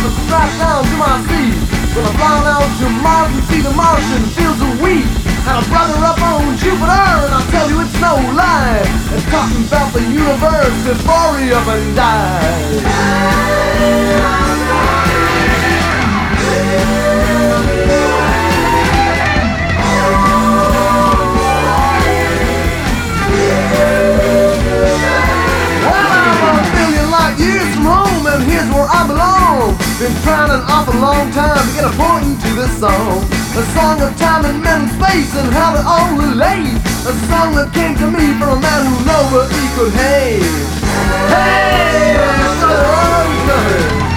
I've been strapped down to my seat. When I fly down to Mars and see the Martian fields of wheat. Had a brother up on Jupiter, and I'll tell you it's no lie. They're talking about the universe before he up and died. And here's where I belong. Been trying an awful long time to get a point into this song. A song of time and men and space and how they all relate. A song that came to me from a man who nobody could hate. Hey, brother,